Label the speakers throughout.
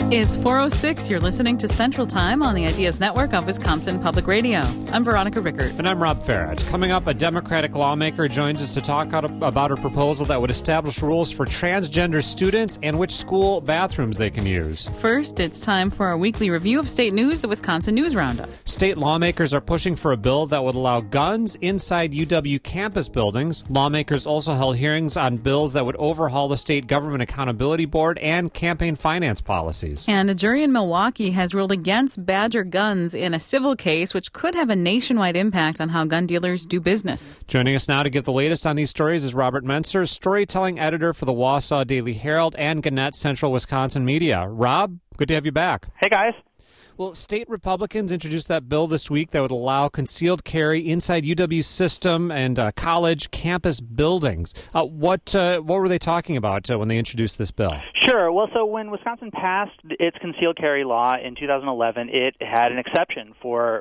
Speaker 1: It's 4:06. You're listening to Central Time on the Ideas Network of Wisconsin Public Radio. I'm Veronica Rickert.
Speaker 2: And I'm Rob Farage. Coming up, a Democratic lawmaker joins us to talk about her proposal that would establish rules for transgender students and which school bathrooms they can use.
Speaker 1: First, it's time for our weekly review of state news, the Wisconsin News Roundup.
Speaker 2: State lawmakers are pushing for a bill that would allow guns inside UW campus buildings. Lawmakers also held hearings on bills that would overhaul the State Government Accountability Board and campaign finance policies.
Speaker 1: And a jury in Milwaukee has ruled against Badger Guns in a civil case, which could have a nationwide impact on how gun dealers do business.
Speaker 2: Joining us now to give the latest on these stories is Robert Menser, storytelling editor for the Wausau Daily Herald and Gannett Central Wisconsin Media. Rob, good to have you back.
Speaker 3: Hey, guys.
Speaker 2: Well, state Republicans introduced that bill this week that would allow concealed carry inside UW's system and college campus buildings. What were they talking about when they introduced this bill?
Speaker 3: Sure. Well, so when Wisconsin passed its concealed carry law in 2011, it had an exception for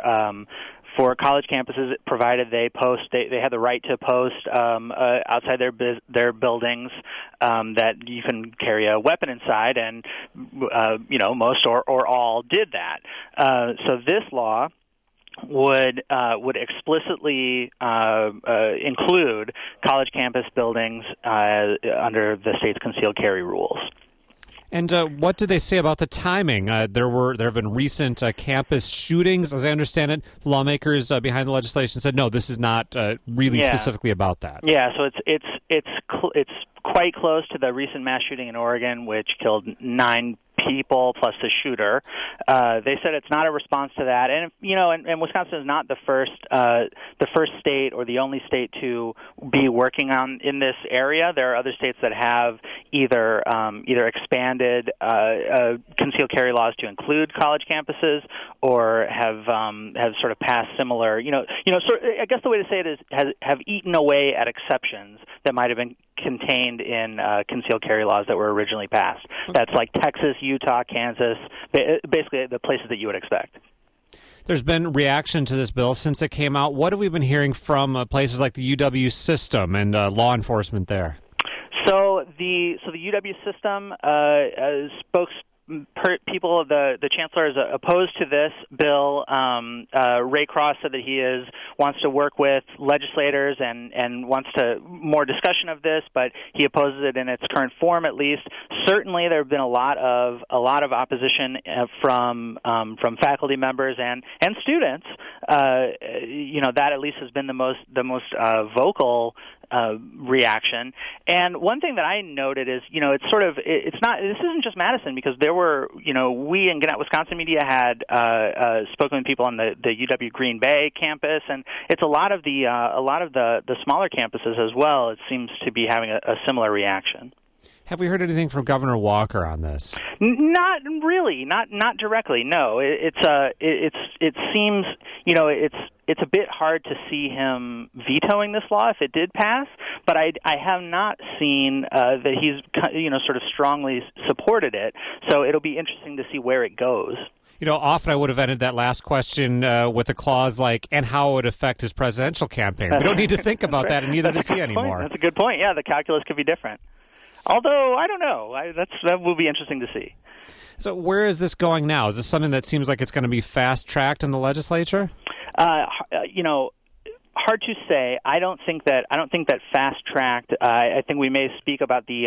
Speaker 3: college campuses, provided they had the right to post outside their buildings that you can carry a weapon inside, and most or all did that. So this law would explicitly include college campus buildings under the state's concealed carry rules.
Speaker 2: And what did they say about the timing? There have been recent campus shootings. As I understand it, lawmakers behind the legislation said, no, this is not really specifically about that.
Speaker 3: Yeah, so it's quite close to the recent mass shooting in Oregon, which killed 9 people plus the shooter. They said it's not a response to that, and Wisconsin is not the first state or the only state to be working in this area. There are other states that have either expanded concealed carry laws to include college campuses, or have sort of passed similar. I guess the way to say it is have eaten away at exceptions that might have been contained in concealed carry laws that were originally passed. That's like Texas, Utah, Kansas, basically the places that you would expect.
Speaker 2: There's been reaction to this bill since it came out. What have we been hearing from places like the UW system and law enforcement there? So
Speaker 3: the UW system people, the chancellor is opposed to this bill. Ray Cross said that he wants to work with legislators and wants to more discussion of this, but he opposes it in its current form, at least. Certainly, there have been a lot of opposition from faculty members and students. That at least has been the most vocal reaction. And one thing that I noted is, this isn't just Madison, because there were, we in Gannett, Wisconsin Media had spoken with people on the UW Green Bay campus, and it's a lot of the smaller campuses as well. It seems to be having a similar reaction.
Speaker 2: Have we heard anything from Governor Walker on this?
Speaker 3: Not really, not directly. No, it seems it's a bit hard to see him vetoing this law if it did pass. But I have not seen that he's sort of strongly supported it. So it'll be interesting to see where it goes.
Speaker 2: Often I would have ended that last question with a clause like, and how it would affect his presidential campaign. We don't need to think about that, and neither does he anymore.
Speaker 3: That's a good point. Yeah, the calculus could be different. Although, I don't know. That will be interesting to see.
Speaker 2: So where is this going now? Is this something that seems like it's going to be fast-tracked in the legislature?
Speaker 3: Hard to say. I don't think that fast-tracked. I think we may speak about the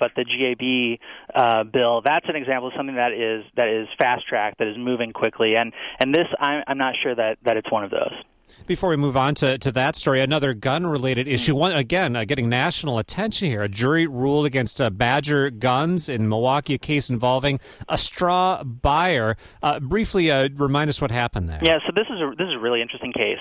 Speaker 3: GAB bill. That's an example of something that is fast-tracked, that is moving quickly. And this, I'm not sure that it's one of those.
Speaker 2: Before we move on to that story, another gun-related issue. One again, getting national attention here. A jury ruled against Badger Guns in Milwaukee, a case involving a straw buyer. Briefly, remind us what happened there.
Speaker 3: Yeah, so this is a really interesting case.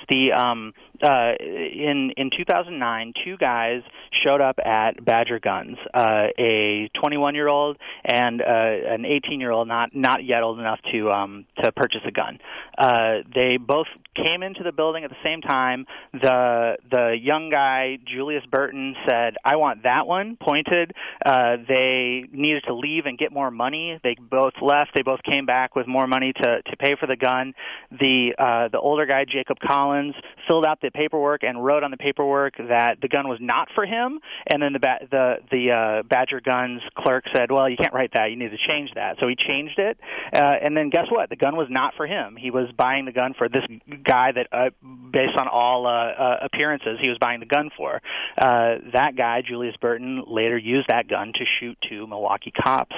Speaker 3: In 2009, 2 guys showed up at Badger Guns, a 21-year-old and an 18-year-old, not yet old enough to purchase a gun. They both came into the building at the same time. The young guy, Julius Burton, said, "I want that one," pointed. They needed to leave and get more money. They both left. They both came back with more money to pay for the gun. The older guy, Jacob Collins, filled out the the paperwork and wrote on the paperwork that the gun was not for him, and then the Badger Guns clerk said, well, you can't write that, you need to change that. So he changed it, and then guess what? The gun was not for him. He was buying the gun for this guy that, based on all appearances, he was buying the gun for. That guy, Julius Burton, later used that gun to shoot two Milwaukee cops,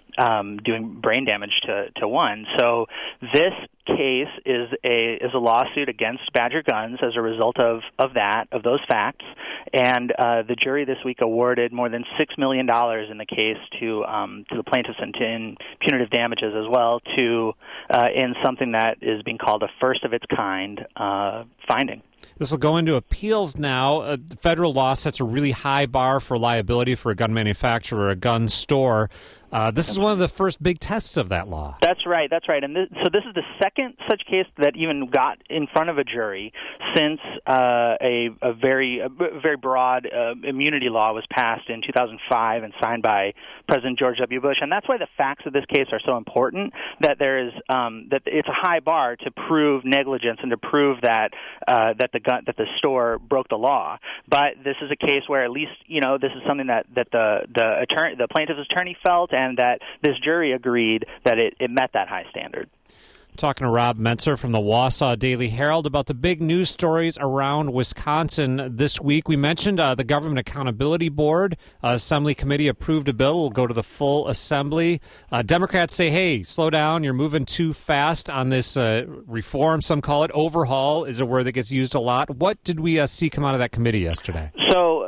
Speaker 3: doing brain damage to one. So this case is a lawsuit against Badger Guns as a result of those facts, and the jury this week awarded more than $6 million in the case to the plaintiffs and in punitive damages as well, in something that is being called a first of its kind finding.
Speaker 2: This will go into appeals now. Federal law sets a really high bar for liability for a gun manufacturer or a gun store. This is one of the first big tests of that law. That's
Speaker 3: right. And so this is the second such case that even got in front of a jury since a very broad immunity law was passed in 2005 and signed by President George W. Bush. And that's why the facts of this case are so important. That there is that it's a high bar to prove negligence and to prove that the store broke the law. But this is a case where at least this is something that the plaintiff's attorney felt, and that this jury agreed that it met that high standard.
Speaker 2: Talking to Rob Mentzer from the Wausau Daily Herald about the big news stories around Wisconsin this week. We mentioned the Government Accountability Board. Assembly Committee approved a bill. It will go to the full Assembly. Democrats say, hey, slow down. You're moving too fast on this reform. Some call it overhaul is a word that gets used a lot. What did we see come out of that committee yesterday?
Speaker 3: So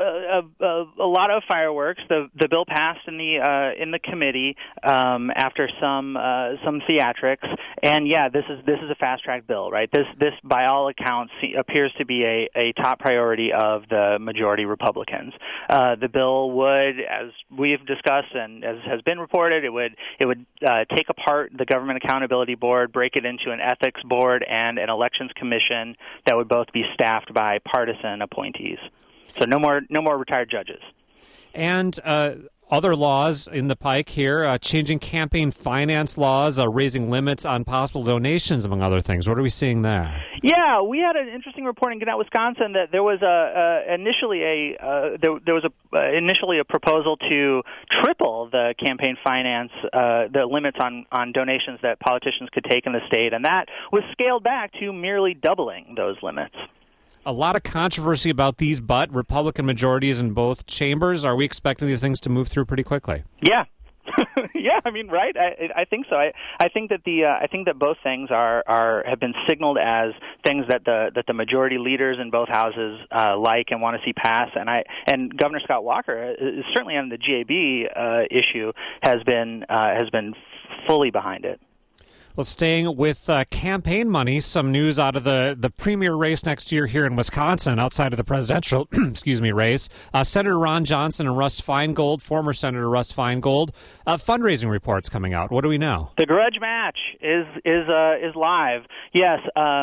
Speaker 3: a lot of fireworks. The bill passed in the committee after some theatrics, and yeah, this is a fast track bill, right? This by all accounts appears to be a top priority of the majority Republicans. The bill would, as we've discussed and as has been reported, it would take apart the Government Accountability Board, break it into an ethics board and an elections commission that would both be staffed by partisan appointees. So no more retired judges.
Speaker 2: And other laws in the pike here, changing campaign finance laws, raising limits on possible donations, among other things. What are we seeing there?
Speaker 3: Yeah, we had an interesting report in Gannett, Wisconsin, that there was initially a proposal to triple the campaign finance, the limits on donations that politicians could take in the state, and that was scaled back to merely doubling those limits.
Speaker 2: A lot of controversy about these, but Republican majorities in both chambers. Are we expecting these things to move through pretty quickly?
Speaker 3: Yeah. Yeah, I mean, right? I think so. I think that both things have been signaled as things that the majority leaders in both houses like and want to see pass. And Governor Scott Walker, certainly on the GAB issue, has been fully behind it.
Speaker 2: Well, staying with campaign money, some news out of the premier race next year here in Wisconsin, outside of the presidential race. Senator Ron Johnson and Russ Feingold, former Senator Russ Feingold, fundraising reports coming out. What do we know?
Speaker 3: The grudge match is live. Yes,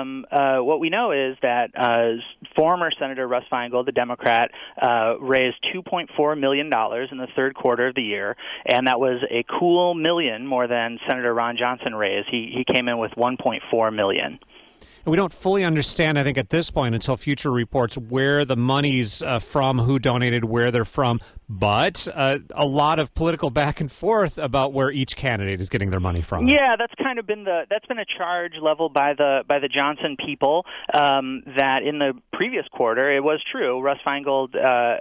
Speaker 3: what we know is that former Senator Russ Feingold, the Democrat, raised $2.4 million in the third quarter of the year, and that was a cool million more than Senator Ron Johnson raised. He came in with $1.4 million.
Speaker 2: And we don't fully understand, I think, at this point until future reports where the money's from, who donated, where they're from. But a lot of political back and forth about where each candidate is getting their money from.
Speaker 3: Yeah, that's kind of been a charge leveled by the Johnson people, that in the previous quarter it was true. Russ Feingold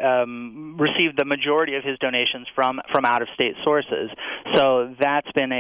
Speaker 3: received the majority of his donations from out of state sources. So that's been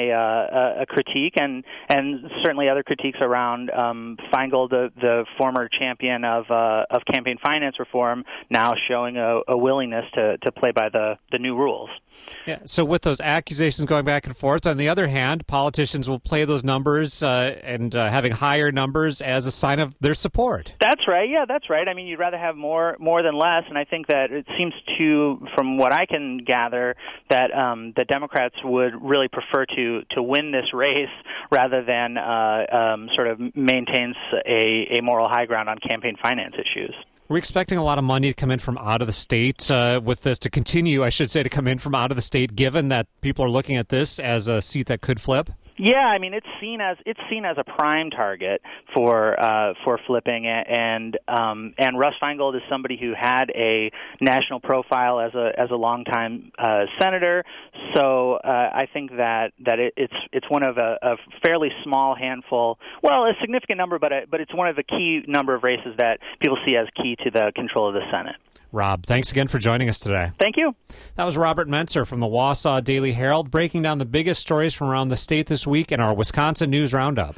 Speaker 3: a critique, and certainly other critiques around Feingold, the former champion of campaign finance reform, now showing a willingness to play by the new rules.
Speaker 2: Yeah. So with those accusations going back and forth, on the other hand, politicians will play those numbers and having higher numbers as a sign of their support.
Speaker 3: That's right. Yeah, that's right. I mean, you'd rather have more than less, and I think that it seems to, from what I can gather, that the Democrats would really prefer to win this race rather than sort of maintains a moral high ground on campaign finance issues.
Speaker 2: We're expecting a lot of money to come in from out of the state with this, to continue, I should say, to come in from out of the state, given that people are looking at this as a seat that could flip?
Speaker 3: Yeah, I mean it's seen as a prime target for flipping, and Russ Feingold is somebody who had a national profile as a longtime senator. So I think that it's one of a fairly small handful, well, a significant number, but it's one of the key number of races that people see as key to the control of the Senate.
Speaker 2: Rob, thanks again for joining us today.
Speaker 3: Thank you.
Speaker 2: That was Robert Mentzer from the Wausau Daily Herald, breaking down the biggest stories from around the state this week in our Wisconsin News Roundup.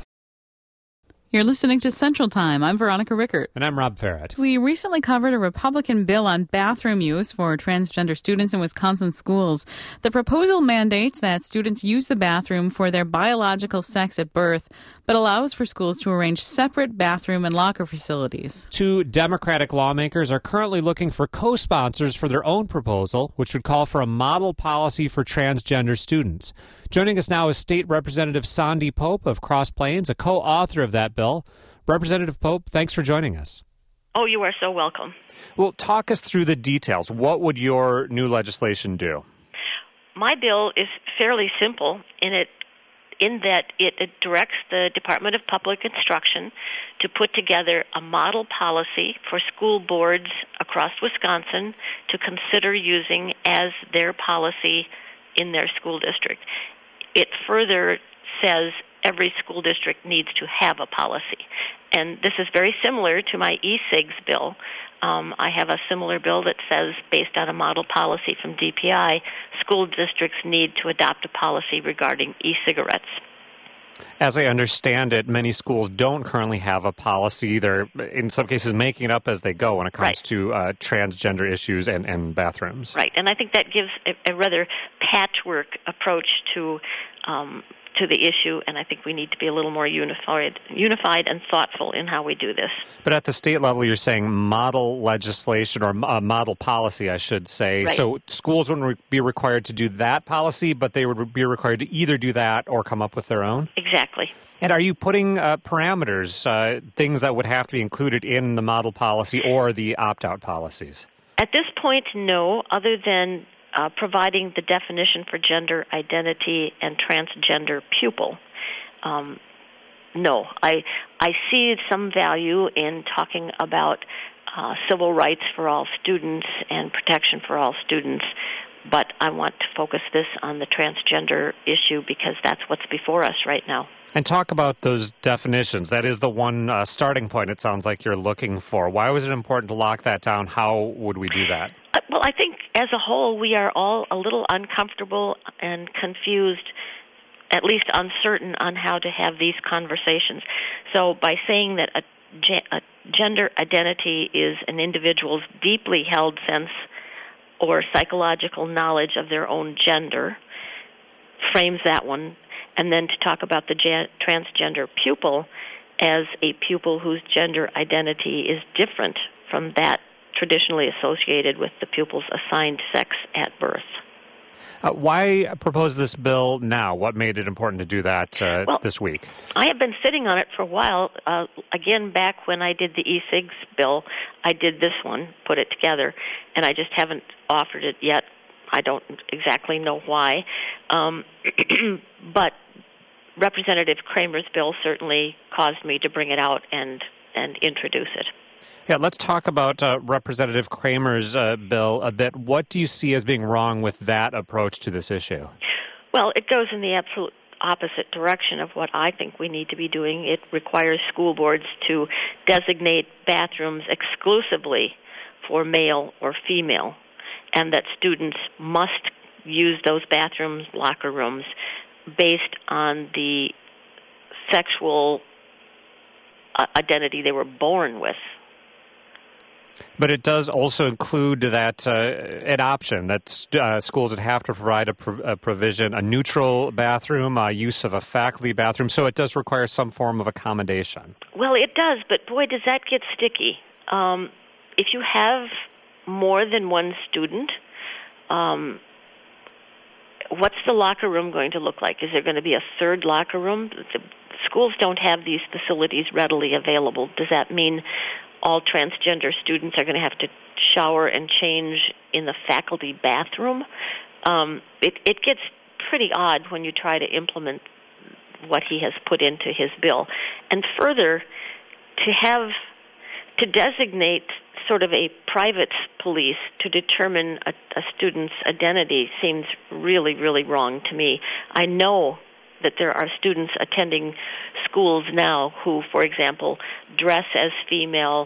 Speaker 1: You're listening to Central Time. I'm Veronica Rickert.
Speaker 2: And I'm Rob Farrett.
Speaker 1: We recently covered a Republican bill on bathroom use for transgender students in Wisconsin schools. The proposal mandates that students use the bathroom for their biological sex at birth, but allows for schools to arrange separate bathroom and locker facilities.
Speaker 2: 2 Democratic lawmakers are currently looking for co-sponsors for their own proposal, which would call for a model policy for transgender students. Joining us now is State Representative Sondy Pope of Cross Plains, a co-author of that bill. Representative Pope, thanks for joining us.
Speaker 4: Oh, you are so welcome.
Speaker 2: Well, talk us through the details. What would your new legislation do?
Speaker 4: My bill is fairly simple in that it directs the Department of Public Instruction to put together a model policy for school boards across Wisconsin to consider using as their policy in their school district. It further says every school district needs to have a policy. And this is very similar to my e-cigs bill. I have a similar bill that says, based on a model policy from DPI, school districts need to adopt a policy regarding e-cigarettes.
Speaker 2: As I understand it, many schools don't currently have a policy. They're, in some cases, making it up as they go when it comes to transgender issues and bathrooms.
Speaker 4: Right, and I think that gives a rather patchwork approach to the issue, and I think we need to be a little more unified and thoughtful in how we do this.
Speaker 2: But at the state level, you're saying model legislation, or model policy, I should say.
Speaker 4: Right.
Speaker 2: So schools wouldn't be required to do that policy, but they would be required to either do that or come up with their own?
Speaker 4: Exactly.
Speaker 2: And are you putting parameters, things that would have to be included in the model policy or the opt-out policies?
Speaker 4: At this point, no, other than providing the definition for gender identity and transgender pupil. No, I see some value in talking about civil rights for all students and protection for all students, but I want to focus this on the transgender issue because that's what's before us right now.
Speaker 2: And talk about those definitions. That is the one starting point it sounds like you're looking for. Why was it important to lock that down? How would we do that?
Speaker 4: Well, I think as a whole we are all a little uncomfortable and confused, at least uncertain on how to have these conversations. So by saying that a gender identity is an individual's deeply held sense or psychological knowledge of their own gender, frames that one. And then to talk about the transgender pupil as a pupil whose gender identity is different from that traditionally associated with the pupil's assigned sex at birth.
Speaker 2: Why propose this bill now? What made it important to do that this week?
Speaker 4: I have been sitting on it for a while. Again, back when I did the e-cigs bill, I did this one, put it together, and I just haven't offered it yet. I don't exactly know why. But Representative Kramer's bill certainly caused me to bring it out and introduce it.
Speaker 2: Yeah, let's talk about Representative Kramer's bill a bit. What do you see as being wrong with that approach to this issue?
Speaker 4: Well, it goes in the absolute opposite direction of what I think we need to be doing. It requires school boards to designate bathrooms exclusively for male or female, and that students must use those bathrooms, locker rooms, based on the sexual identity they were born with.
Speaker 2: But it does also include that an option that schools would have to provide a provision, a neutral bathroom, use of a faculty bathroom, so it does require some form of accommodation.
Speaker 4: Well, it does, but boy, does that get sticky. If you have more than one student, what's the locker room going to look like? Is there going to be a third locker room? The schools don't have these facilities readily available. Does that mean all transgender students are going to have to shower and change in the faculty bathroom? It gets pretty odd when you try to implement what he has put into his bill. And further, to designate sort of a private police to determine a student's identity seems really, really wrong to me. I know that there are students attending schools now who, for example, dress as female,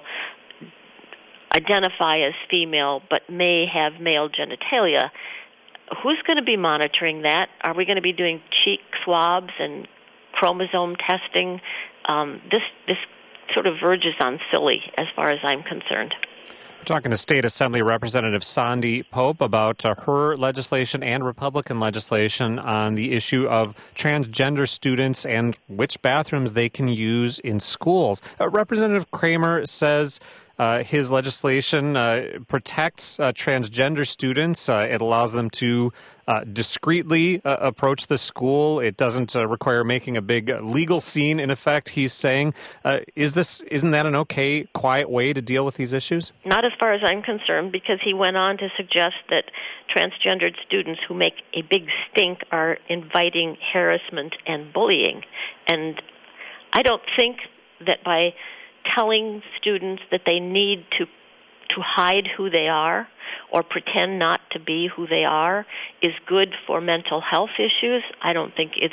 Speaker 4: identify as female, but may have male genitalia. Who's going to be monitoring that? Are we going to be doing cheek swabs and chromosome testing? This sort of verges on silly as far as I'm concerned.
Speaker 2: We're talking to State Assembly Representative Sondy Pope about her legislation and Republican legislation on the issue of transgender students and which bathrooms they can use in schools. Representative Kramer says his legislation protects transgender students. It allows them to discreetly approach the school. It doesn't require making a big legal scene, in effect, he's saying. Isn't that an okay, quiet way to deal with these issues?
Speaker 4: Not as far as I'm concerned, because he went on to suggest that transgendered students who make a big stink are inviting harassment and bullying. And I don't think that by telling students that they need to hide who they are or pretend not to be who they are is good for mental health issues. I don't think it's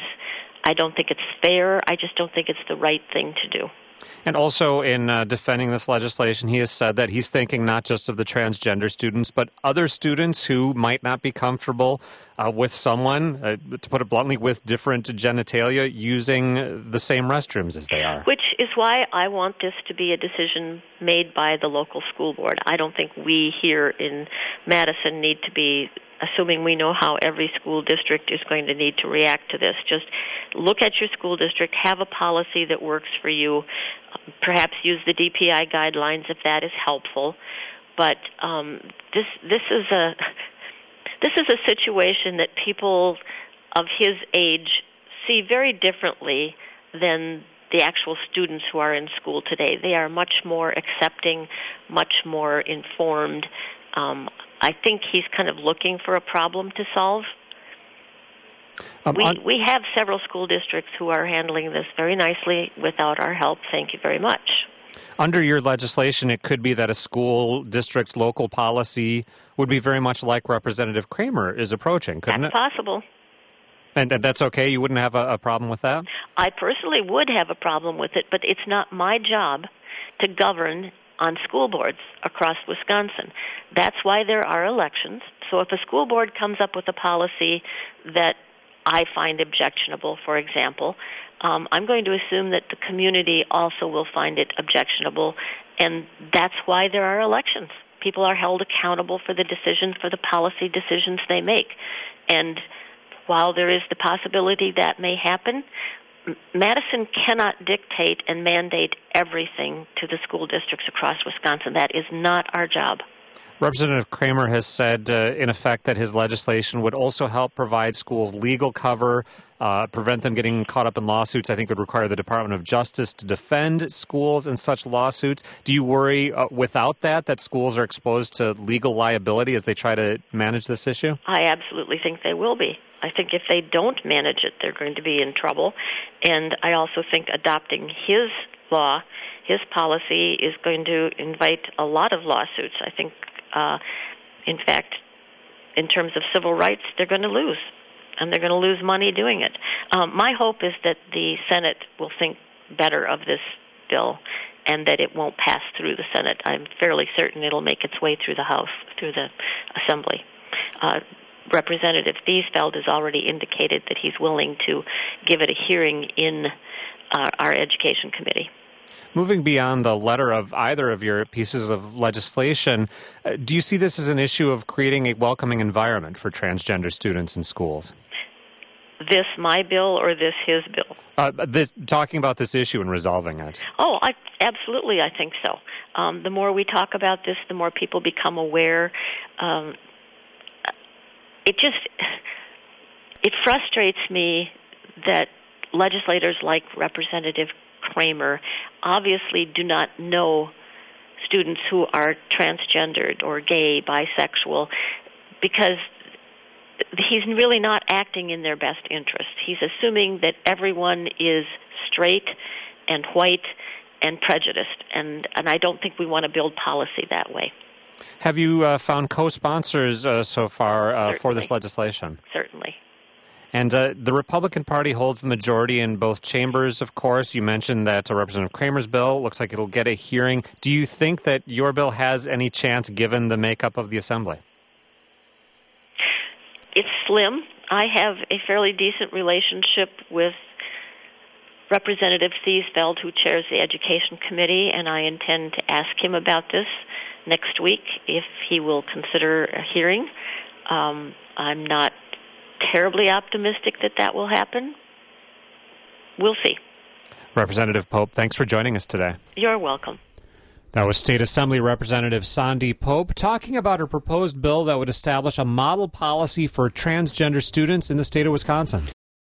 Speaker 4: fair. I just don't think it's the right thing to do.
Speaker 2: And also in defending this legislation, he has said that he's thinking not just of the transgender students, but other students who might not be comfortable with someone, to put it bluntly, with different genitalia using the same restrooms as they are.
Speaker 4: Which is why I want this to be a decision made by the local school board. I don't think we here in Madison need to be assuming we know how every school district is going to need to react to this. Just look at your school district, have a policy that works for you, perhaps use the DPI guidelines if that is helpful. But this is a situation that people of his age see very differently than the actual students who are in school today. They are much more accepting, much more informed. I think he's kind of looking for a problem to solve. We have several school districts who are handling this very nicely without our help. Thank you very much.
Speaker 2: Under your legislation, it could be that a school district's local policy would be very much like Representative Kramer is approaching, couldn't it?
Speaker 4: That's possible.
Speaker 2: And that's okay? You wouldn't have a problem with that?
Speaker 4: I personally would have a problem with it, but it's not my job to govern on school boards across Wisconsin. That's why there are elections. So if a school board comes up with a policy that I find objectionable, for example, I'm going to assume that the community also will find it objectionable, and that's why there are elections. People are held accountable for the decisions, for the policy decisions they make. And while there is the possibility that may happen, Madison cannot dictate and mandate everything to the school districts across Wisconsin. That is not our job.
Speaker 2: Representative Kramer has said, in effect, that his legislation would also help provide schools legal cover, prevent them getting caught up in lawsuits. I think it would require the Department of Justice to defend schools in such lawsuits. Do you worry without that schools are exposed to legal liability as they try to manage this issue?
Speaker 4: I absolutely think they will be. I think if they don't manage it, they're going to be in trouble. And I also think adopting his law, his policy, is going to invite a lot of lawsuits. I think, in fact, in terms of civil rights, they're going to lose. And they're going to lose money doing it. My hope is that the Senate will think better of this bill and that it won't pass through the Senate. I'm fairly certain it'll make its way through the House, through the Assembly. Representative Thiesfeld has already indicated that he's willing to give it a hearing in our Education Committee.
Speaker 2: Moving beyond the letter of either of your pieces of legislation, do you see this as an issue of creating a welcoming environment for transgender students in schools?
Speaker 4: This my bill or this his bill?
Speaker 2: Talking about this issue and resolving it.
Speaker 4: Oh, absolutely, I think so. The more we talk about this, the more people become aware. It frustrates me that legislators like Representative Kramer obviously do not know students who are transgendered or gay, bisexual, because he's really not acting in their best interest. He's assuming that everyone is straight and white and prejudiced, and I don't think we want to build policy that way.
Speaker 2: Have you found co-sponsors so far for this legislation?
Speaker 4: Certainly.
Speaker 2: And the Republican Party holds the majority in both chambers, of course. You mentioned that Representative Kramer's bill looks like it'll get a hearing. Do you think that your bill has any chance given the makeup of the Assembly?
Speaker 4: It's slim. I have a fairly decent relationship with Representative Thiesfeld, who chairs the Education Committee, and I intend to ask him about this next week if he will consider a hearing. I'm not terribly optimistic that that will happen. We'll see.
Speaker 2: Representative Pope, thanks for joining us today.
Speaker 4: You're welcome.
Speaker 2: That was State Assembly Representative Sandy Pope talking about her proposed bill that would establish a model policy for transgender students in the state of Wisconsin.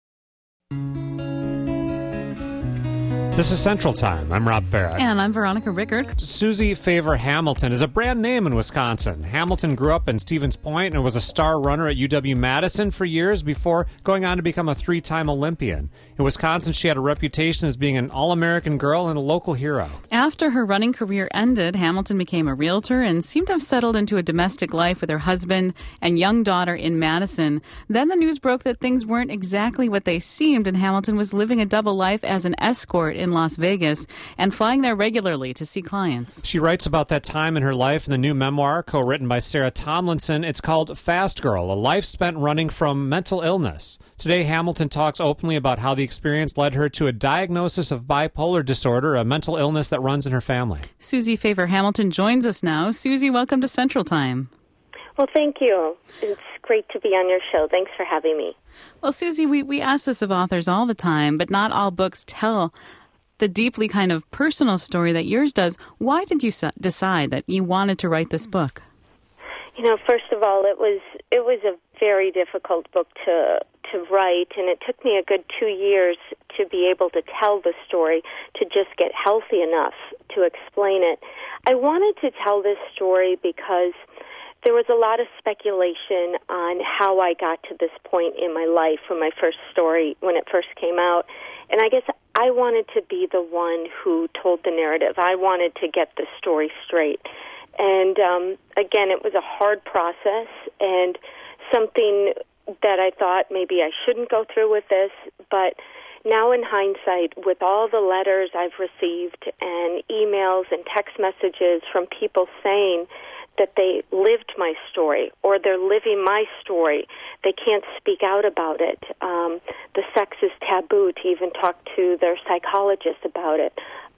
Speaker 2: This is Central Time. I'm Rob Farah.
Speaker 1: And I'm Veronica Rickard.
Speaker 2: Susie Favor Hamilton is a brand name in Wisconsin. Hamilton grew up in Stevens Point and was a star runner at UW-Madison for years before going on to become a three-time Olympian. In Wisconsin, she had a reputation as being an all-American girl and a local hero.
Speaker 1: After her running career ended, Hamilton became a realtor and seemed to have settled into a domestic life with her husband and young daughter in Madison. Then the news broke that things weren't exactly what they seemed, and Hamilton was living a double life as an escort in Las Vegas and flying there regularly to see clients.
Speaker 2: She writes about that time in her life in the new memoir co-written by Sarah Tomlinson. It's called Fast Girl, a life spent running from mental illness. Today, Hamilton talks openly about how the experience led her to a diagnosis of bipolar disorder, a mental illness that runs in her family. Susie
Speaker 1: Favor Hamilton joins us now. Susie, welcome to Central Time.
Speaker 5: Well, thank you. It's great to be on your show. Thanks for having me.
Speaker 1: Well, Susie, we ask this of authors all the time, but not all books tell the deeply kind of personal story that yours does. Why did you decide that you wanted to write this book?
Speaker 5: You know, first of all, it was a very difficult book to write, and it took me a good 2 years to be able to tell the story, to just get healthy enough to explain it. I wanted to tell this story because there was a lot of speculation on how I got to this point in my life from my first story when it first came out. And I guess I wanted to be the one who told the narrative. I wanted to get the story straight. And again, it was a hard process and something that I thought maybe I shouldn't go through with this. But now in hindsight, with all the letters I've received and emails and text messages from people saying that they lived my story or they're living my story, they can't speak out about it. The sex is taboo to even talk to their psychologist about it.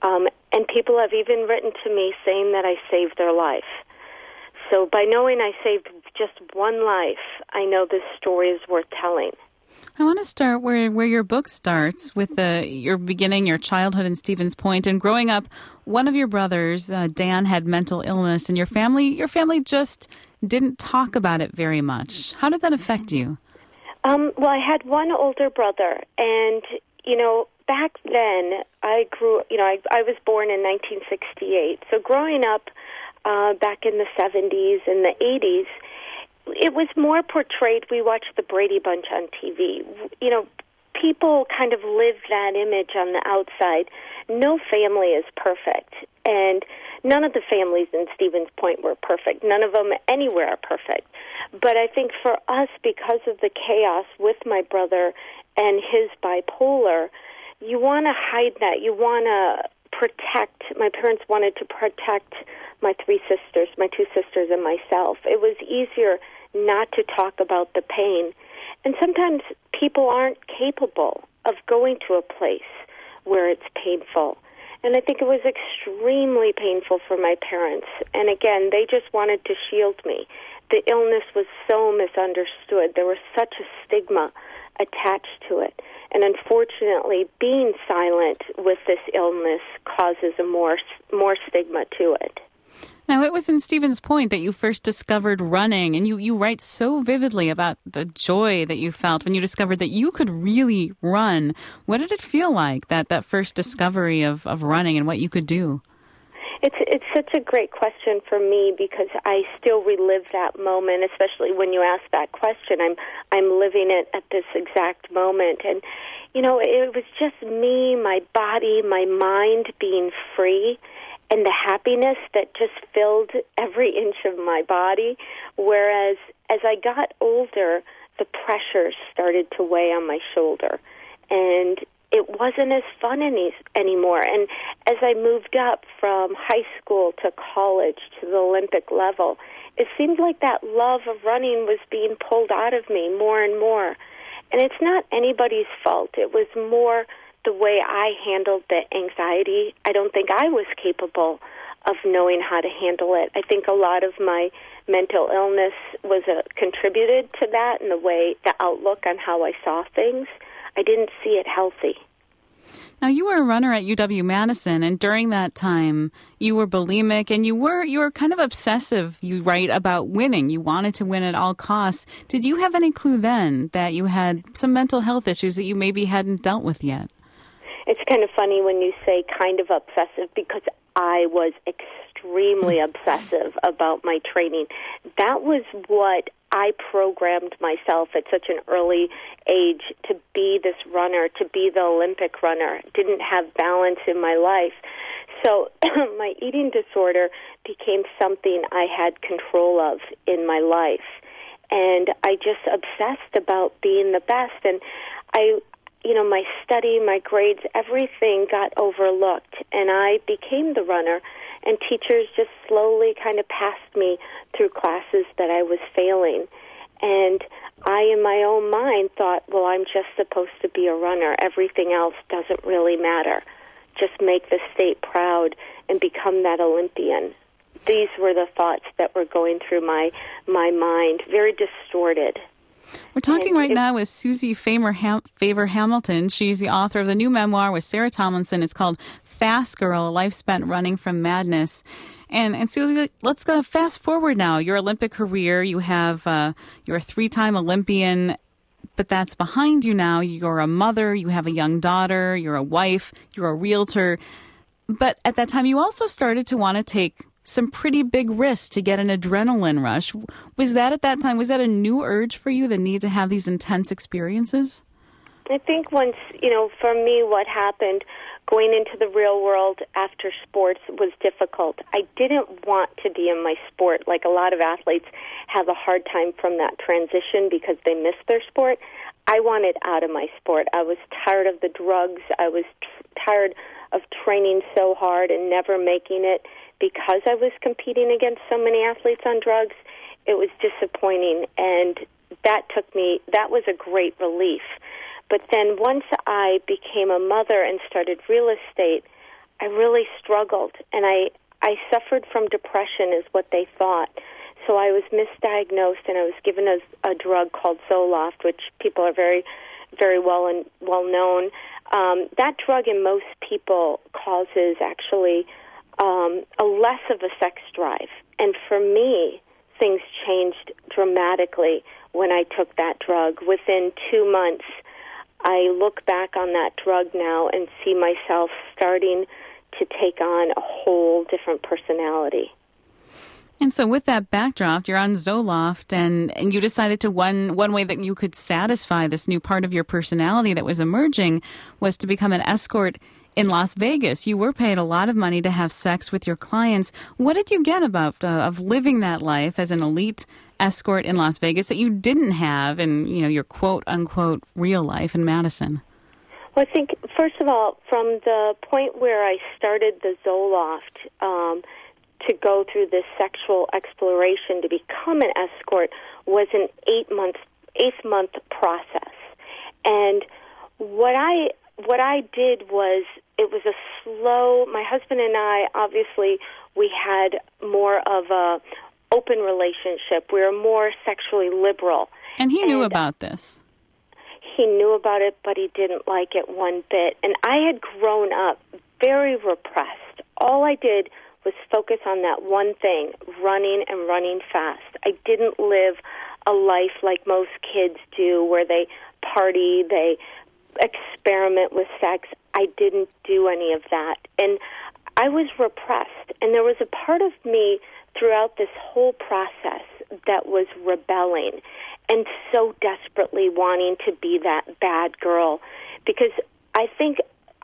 Speaker 5: And people have even written to me saying that I saved their life. So by knowing I saved just one life, I know this story is worth telling.
Speaker 1: I want to start where your book starts, with your beginning, your childhood in Stevens Point, and growing up. One of your brothers, Dan, had mental illness, and your family just didn't talk about it very much. How did that affect you?
Speaker 5: Well, I had one older brother, and back then I grew. I was born in 1968, so growing up back in the 70s and the 80s. It was more portrayed. We watched the Brady Bunch on TV. People kind of live that image on the outside. No family is perfect, and none of the families in Stevens Point were perfect. None of them anywhere are perfect. But I think for us, because of the chaos with my brother and his bipolar, you want to hide that. You want to protect. My parents wanted to protect my three sisters, my two sisters and myself. It was easier not to talk about the pain. And sometimes people aren't capable of going to a place where it's painful. And I think it was extremely painful for my parents. And again, they just wanted to shield me. The illness was so misunderstood. There was such a stigma attached to it. And unfortunately, being silent with this illness causes a more stigma to it.
Speaker 1: Now, it was in Stevens Point that you first discovered running, and you write so vividly about the joy that you felt when you discovered that you could really run. What did it feel like, that first discovery of running and what you could do?
Speaker 5: It's such a great question for me because I still relive that moment, especially when you ask that question. I'm living it at this exact moment, and it was just me, my body, my mind being free, and the happiness that just filled every inch of my body. Whereas as I got older, the pressure started to weigh on my shoulder, and it wasn't as fun anymore. And as I moved up from high school to college to the Olympic level, it seemed like that love of running was being pulled out of me more and more. And it's not anybody's fault. It was more the way I handled the anxiety. I don't think I was capable of knowing how to handle it. I think a lot of my mental illness was contributed to that, and the outlook on how I saw things. I didn't see it healthy.
Speaker 1: Now, you were a runner at UW-Madison, and during that time, you were bulimic, and you were kind of obsessive, you write, about winning. You wanted to win at all costs. Did you have any clue then that you had some mental health issues that you maybe hadn't dealt with yet?
Speaker 5: It's kind of funny when you say kind of obsessive, because I was extremely obsessive about my training. That was what I programmed myself at such an early age to be this runner, to be the Olympic runner. Didn't have balance in my life. So my eating disorder became something I had control of in my life. And I just obsessed about being the best. And my study, my grades, everything got overlooked. And I became the runner. And teachers just slowly kind of passed me through classes that I was failing. And I, in my own mind, thought, well, I'm just supposed to be a runner. Everything else doesn't really matter. Just make the state proud and become that Olympian. These were the thoughts that were going through my mind, very distorted.
Speaker 1: We're talking right now with Susie Favor Hamilton. She's the author of the new memoir with Sarah Tomlinson. It's called Fast Girl, A Life Spent Running from Madness. And Susie, let's go fast forward now. Your Olympic career, you're a 3-time Olympian, but that's behind you now. You're a mother, you have a young daughter, you're a wife, you're a realtor. But at that time, you also started to want to take some pretty big risks to get an adrenaline rush. Was that at that time, was that a new urge for you, the need to have these intense experiences?
Speaker 5: I think once, for me, what happened going into the real world after sports was difficult. I didn't want to be in my sport. Like a lot of athletes have a hard time from that transition because they miss their sport. I wanted out of my sport. I was tired of the drugs. I was tired of training so hard and never making it. Because I was competing against so many athletes on drugs, it was disappointing, and that was a great relief. But then once I became a mother and started real estate, I really struggled, and I suffered from depression is what they thought. So I was misdiagnosed, and I was given a drug called Zoloft, which people are very, very well known. That drug in most people causes actually a less of a sex drive. And for me, things changed dramatically when I took that drug. Within 2 months, I look back on that drug now and see myself starting to take on a whole different personality.
Speaker 1: And so with that backdrop, you're on Zoloft, and you decided to one way that you could satisfy this new part of your personality that was emerging was to become an escort in Las Vegas. You were paid a lot of money to have sex with your clients. What did you get about of living that life as an elite escort in Las Vegas that you didn't have in your quote-unquote real life in Madison?
Speaker 5: Well, I think, first of all, from the point where I started the Zoloft to go through this sexual exploration to become an escort was an 8-month process. And what I did was, it was a slow, my husband and I, obviously, we had more of a open relationship. We were more sexually liberal.
Speaker 1: And he knew about this.
Speaker 5: He knew about it, but he didn't like it one bit. And I had grown up very repressed. All I did was focus on that one thing, running and running fast. I didn't live a life like most kids do where they party, they experiment with sex. I didn't do any of that. And I was repressed. And there was a part of me throughout this whole process that was rebelling and so desperately wanting to be that bad girl, because I think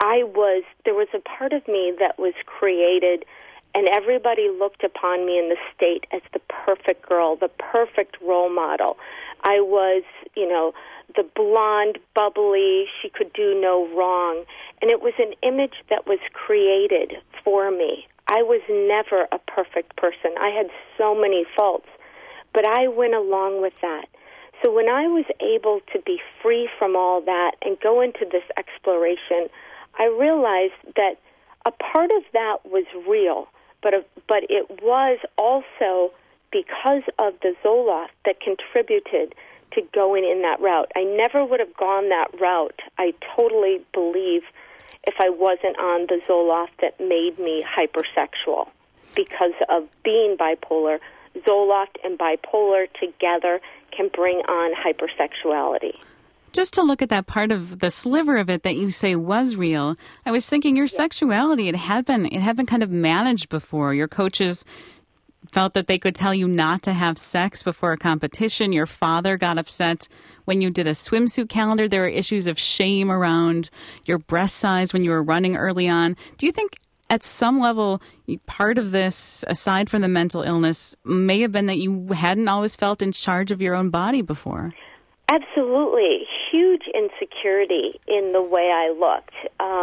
Speaker 5: there was a part of me that was created, and everybody looked upon me in the state as the perfect girl, the perfect role model. I was, the blonde, bubbly, she could do no wrong. And it was an image that was created for me. I was never a perfect person. I had so many faults, but I went along with that. So when I was able to be free from all that and go into this exploration, I realized that a part of that was real, but it was also because of the Zoloft that contributed to going in that route. I never would have gone that route, I totally believe, if I wasn't on the Zoloft that made me hypersexual because of being bipolar. Zoloft and bipolar together can bring on hypersexuality.
Speaker 1: Just to look at that part of the sliver of it that you say was real, I was thinking your sexuality, it had been kind of managed before. Your coaches felt that they could tell you not to have sex before a competition. Your father got upset when you did a swimsuit calendar. There were issues of shame around your breast size when you were running early on. Do you think at some level part of this, aside from the mental illness, may have been that you hadn't always felt in charge of your own body before?
Speaker 5: Absolutely. Huge insecurity in the way I looked,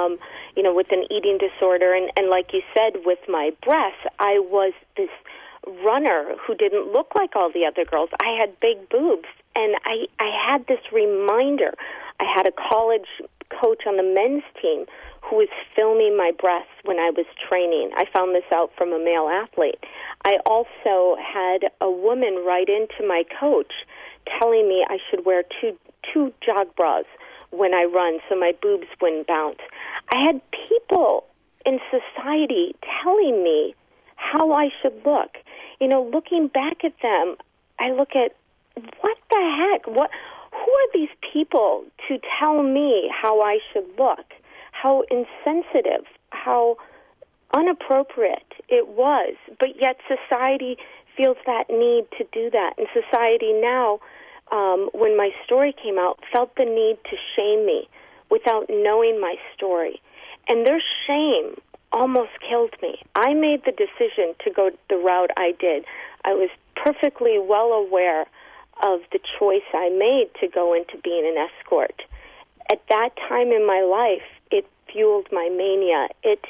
Speaker 5: with an eating disorder. And like you said, with my breasts, I was this runner who didn't look like all the other girls. I had big boobs, and I had this reminder. I had a college coach on the men's team who was filming my breasts when I was training. I found this out from a male athlete. I also had a woman write into my coach telling me I should wear two jog bras when I run so my boobs wouldn't bounce. I had people in society telling me how I should look. Looking back at them, I look at, what the heck? Who are these people to tell me how I should look? How insensitive, how inappropriate it was. But yet society feels that need to do that. And society now, when my story came out, felt the need to shame me without knowing my story. And their shame almost killed me. I made the decision to go the route I did. I was perfectly well aware of the choice I made to go into being an escort. At that time in my life, it fueled my mania. It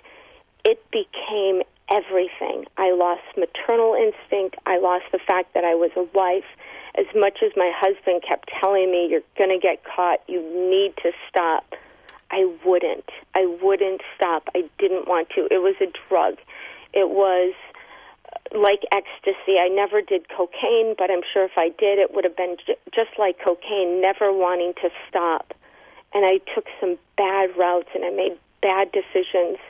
Speaker 5: became everything. I lost maternal instinct. I lost the fact that I was a wife. As much as my husband kept telling me, you're going to get caught, you need to stop, I wouldn't stop. I didn't want to. It was a drug. It was like ecstasy. I never did cocaine, but I'm sure if I did, it would have been just like cocaine, never wanting to stop. And I took some bad routes, and I made bad decisions,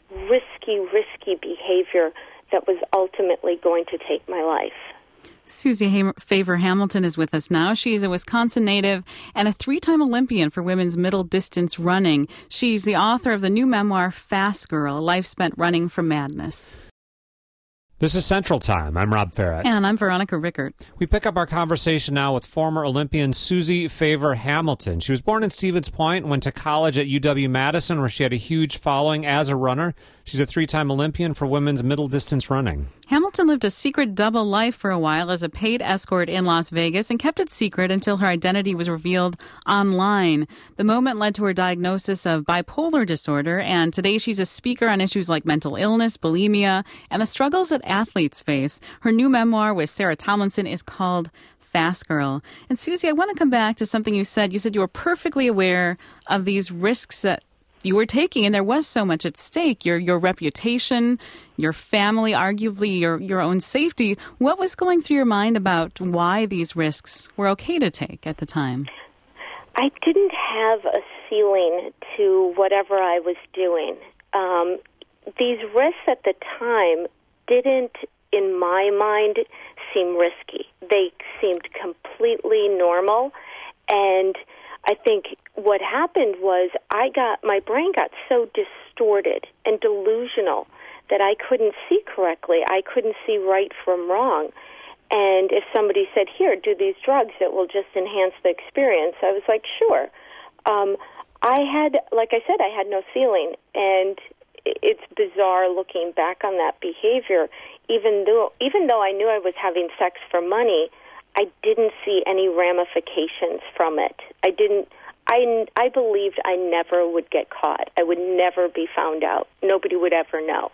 Speaker 5: risky behavior that was ultimately going to take my life.
Speaker 1: Susie Favor Hamilton is with us now. She's a Wisconsin native and a 3-time Olympian for women's middle distance running. She's the author of the new memoir, Fast Girl, A Life Spent Running from Madness.
Speaker 2: This is Central Time. I'm Rob Farrett.
Speaker 1: And I'm Veronica Rickert.
Speaker 2: We pick up our conversation now with former Olympian Susie Favor Hamilton. She was born in Stevens Point, went to college at UW-Madison, where she had a huge following as a runner. She's a 3-time Olympian for women's middle distance running.
Speaker 1: Hamilton lived a secret double life for a while as a paid escort in Las Vegas and kept it secret until her identity was revealed online. The moment led to her diagnosis of bipolar disorder, and today she's a speaker on issues like mental illness, bulimia, and the struggles that athletes face. Her new memoir with Sarah Tomlinson is called Fast Girl. And Susie, I want to come back to something you said. You said you were perfectly aware of these risks that you were taking, and there was so much at stake, your reputation, your family, arguably your own safety. What was going through your mind about why these risks were okay to take at the time?
Speaker 5: I didn't have a ceiling to whatever I was doing. These risks at the time didn't, in my mind, seem risky. They seemed completely normal, and I think what happened was my brain got so distorted and delusional that I couldn't see correctly. I couldn't see right from wrong. And if somebody said, here, do these drugs that will just enhance the experience, I was like, sure. Like I said, I had no feeling. And it's bizarre looking back on that behavior. Even though I knew I was having sex for money, I didn't see any ramifications from it. I believed I never would get caught. I would never be found out. Nobody would ever know.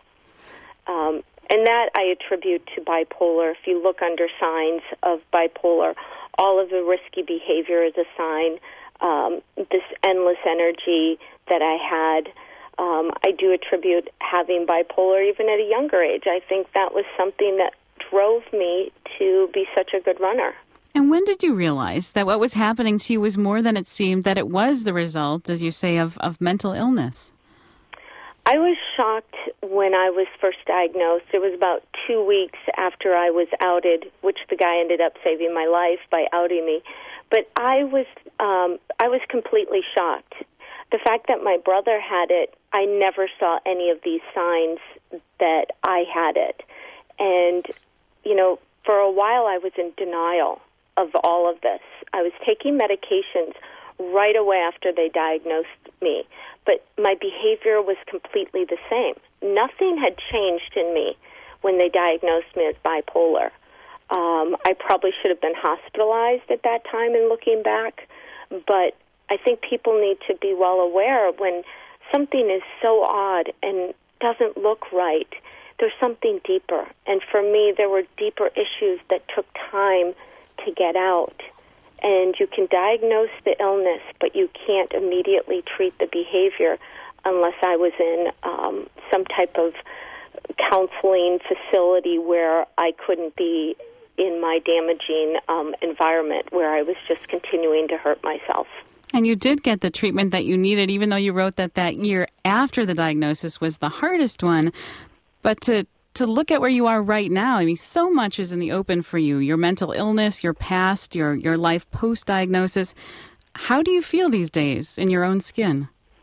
Speaker 5: And that I attribute to bipolar. If you look under signs of bipolar, all of the risky behavior is a sign. This endless energy that I had, I do attribute having bipolar even at a younger age. I think that was something that drove me to be such a good runner.
Speaker 1: And when did you realize that what was happening to you was more than it seemed, that it was the result, as you say, of mental illness?
Speaker 5: I was shocked when I was first diagnosed. It was about 2 weeks after I was outed, which the guy ended up saving my life by outing me. But I was completely shocked. The fact that my brother had it, I never saw any of these signs that I had it. And, for a while I was in denial of all of this. I was taking medications right away after they diagnosed me, but my behavior was completely the same. Nothing had changed in me when they diagnosed me as bipolar. I probably should have been hospitalized at that time in looking back, but I think people need to be well aware when something is so odd and doesn't look right, there's something deeper. And for me, there were deeper issues that took time to get out. And you can diagnose the illness, but you can't immediately treat the behavior unless I was in some type of counseling facility where I couldn't be in my damaging environment where I was just continuing to hurt myself.
Speaker 1: And you did get the treatment that you needed, even though you wrote that year after the diagnosis was the hardest one. But to look at where you are right now, I mean, so much is in the open for you. Your mental illness, your past, your life post-diagnosis. How do you feel these days in your own skin?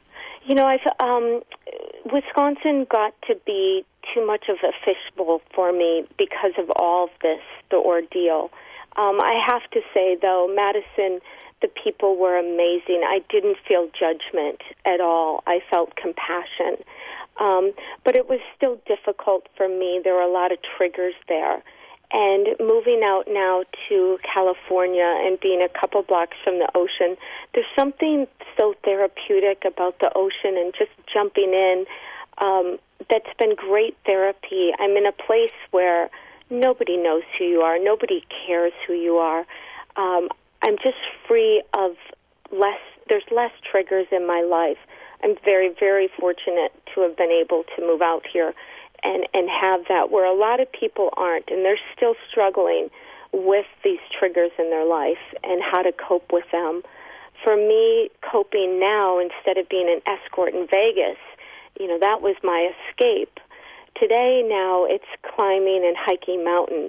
Speaker 1: Wisconsin got to be too much of a fishbowl for me because of all of this, the ordeal. I have to say, though, Madison, the people were amazing. I didn't feel judgment at all. I felt compassion. But it was still difficult for me. There were a lot of triggers there. And moving out now to California and being a couple blocks from the ocean, there's something so therapeutic about the ocean and just jumping in that's been great therapy. I'm in a place where nobody knows who you are. Nobody cares who you are. I'm just free of there's less triggers in my life. I'm very, very fortunate to have been able to move out here and have that, where a lot of people aren't, and they're still struggling with these triggers in their life and how to cope with them. For me, coping now, instead of being an escort in Vegas, that was my escape. Today, now, it's climbing and hiking mountains,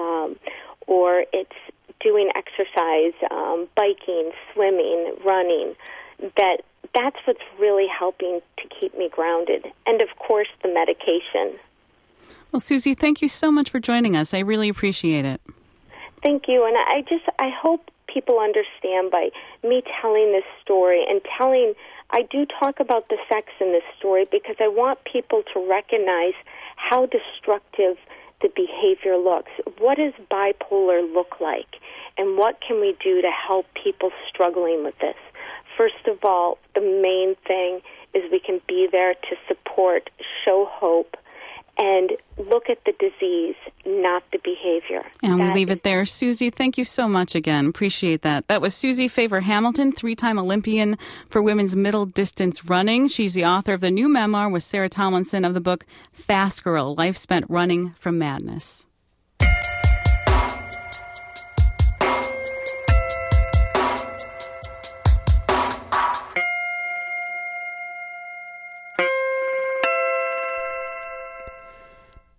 Speaker 1: or it's doing exercise, biking, swimming, running. That's what's really helping to keep me grounded. And, of course, the medication. Well, Susie, thank you so much for joining us. I really appreciate it.
Speaker 5: Thank you. And I hope people understand by me telling this story and I do talk about the sex in this story because I want people to recognize how destructive the behavior looks. What does bipolar look like? And what can we do to help people struggling with this? First of all, the main thing is we can be there to support, show hope, and look at the disease, not the behavior.
Speaker 1: And we leave it there. Susie, thank you so much again. Appreciate that. That was Susie Favor-Hamilton, 3-time Olympian for women's middle distance running. She's the author of the new memoir with Sarah Tomlinson of the book Fast Girl, Life Spent Running from Madness.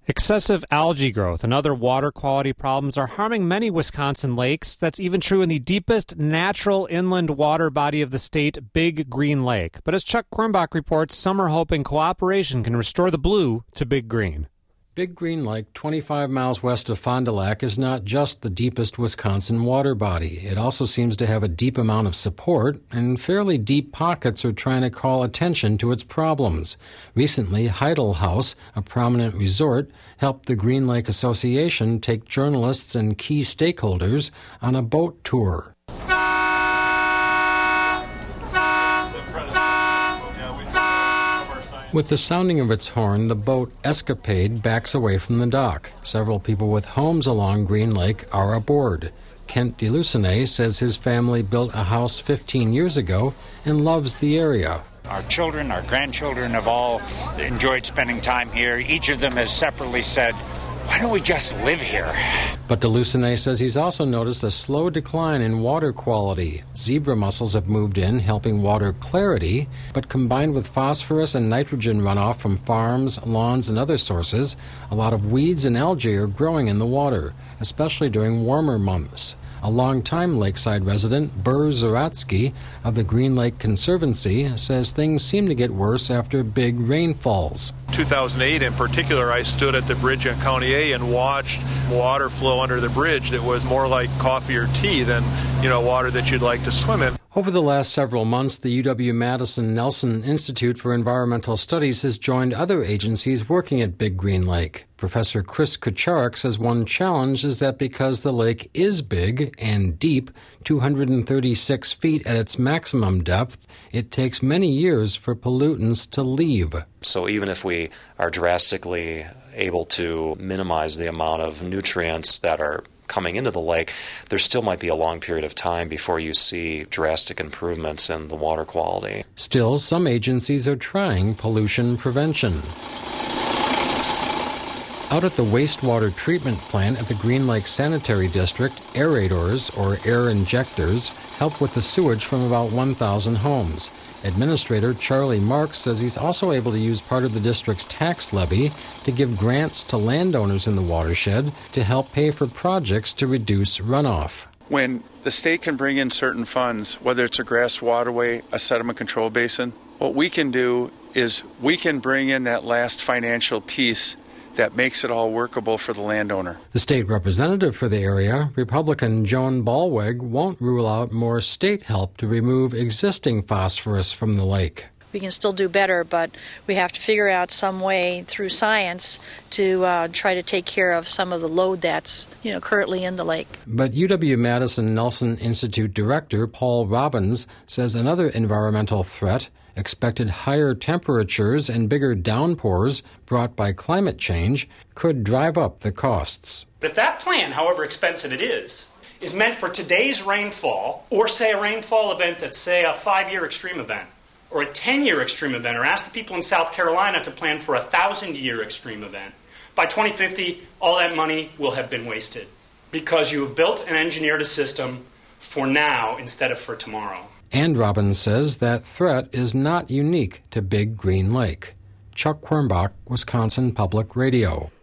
Speaker 2: Excessive algae growth and other water quality problems are harming many Wisconsin lakes. That's even true in the deepest natural inland water body of the state, Big Green Lake. But as Chuck Quirmbach reports, some are hoping cooperation can restore the blue to Big Green.
Speaker 6: Big Green Lake, 25 miles west of Fond du Lac, is not just the deepest Wisconsin water body. It also seems to have a deep amount of support, and fairly deep pockets are trying to call attention to its problems. Recently, Heidel House, a prominent resort, helped the Green Lake Association take journalists and key stakeholders on a boat tour. With the sounding of its horn, the boat Escapade backs away from the dock. Several people with homes along Green Lake are aboard. Kent DeLucinet says his family built a house 15 years ago and loves the area.
Speaker 7: Our children, our grandchildren have all enjoyed spending time here. Each of them has separately said, "Why don't we just live here?"
Speaker 6: But DeLucinet says he's also noticed a slow decline in water quality. Zebra mussels have moved in, helping water clarity, but combined with phosphorus and nitrogen runoff from farms, lawns, and other sources, a lot of weeds and algae are growing in the water, especially during warmer months. A longtime lakeside resident, Burr Zaratsky of the Green Lake Conservancy, says things seem to get worse after big rainfalls.
Speaker 8: 2008 in particular, I stood at the bridge on County A and watched water flow under the bridge that was more like coffee or tea than, water that you'd like to swim in.
Speaker 6: Over the last several months, the UW-Madison Nelson Institute for Environmental Studies has joined other agencies working at Big Green Lake. Professor Chris Kucharik says one challenge is that because the lake is big and deep, 236 feet at its maximum depth, it takes many years for pollutants to leave.
Speaker 9: So even if we are drastically able to minimize the amount of nutrients that are coming into the lake, there still might be a long period of time before you see drastic improvements in the water quality.
Speaker 6: Still, some agencies are trying pollution prevention. Out at the wastewater treatment plant at the Green Lake Sanitary District, aerators, or air injectors, help with the sewage from about 1,000 homes. Administrator Charlie Marks says he's also able to use part of the district's tax levy to give grants to landowners in the watershed to help pay for projects to reduce runoff.
Speaker 10: When the state can bring in certain funds, whether it's a grass waterway, a sediment control basin, what we can do is we can bring in that last financial piece that makes it all workable for the landowner.
Speaker 6: The state representative for the area, Republican Joan Ballweg, won't rule out more state help to remove existing phosphorus from the lake.
Speaker 11: We can still do better, but we have to figure out some way through science to try to take care of some of the load that's currently in the lake.
Speaker 6: But UW-Madison Nelson Institute Director Paul Robbins says another environmental threat, expected higher temperatures and bigger downpours brought by climate change, could drive up the costs.
Speaker 12: But if that plan, however expensive it is meant for today's rainfall, or say a rainfall event that's, say, a 5-year extreme event, or a 10-year extreme event, or ask the people in South Carolina to plan for a 1,000-year extreme event, by 2050, all that money will have been wasted because you have built and engineered a system for now instead of for tomorrow.
Speaker 6: And Robbins says that threat is not unique to Big Green Lake. Chuck Quirmbach, Wisconsin Public Radio.